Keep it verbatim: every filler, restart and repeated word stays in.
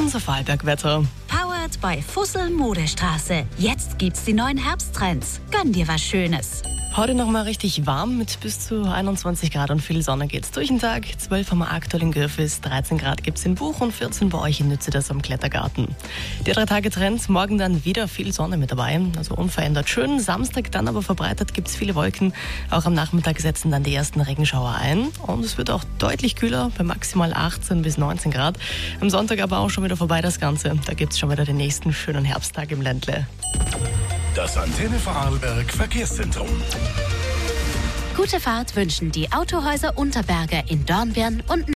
unser Vorarlberg-Wetter. Powered by Fussel Modestraße. Jetzt gibt's die neuen Herbsttrends. Gönn dir was Schönes. Heute noch mal richtig warm mit bis zu einundzwanzig Grad und viel Sonne geht's durch den Tag. zwölf haben wir aktuell in Görfis, dreizehn Grad gibt's in Buch und vierzehn bei euch in Nütze am Klettergarten. Der drei Tage Trend, morgen dann wieder viel Sonne mit dabei, also unverändert schön. Samstag dann aber verbreitet gibt's viele Wolken. Auch am Nachmittag setzen dann die ersten Regenschauer ein und es wird auch deutlich kühler bei maximal achtzehn bis neunzehn Grad. Am Sonntag aber auch schon wieder vorbei das Ganze. Da gibt's schon wieder den nächsten schönen Herbsttag im Ländle. Das Antenne Vorarlberg Verkehrszentrum. Gute Fahrt wünschen die Autohäuser Unterberger in Dornbirn und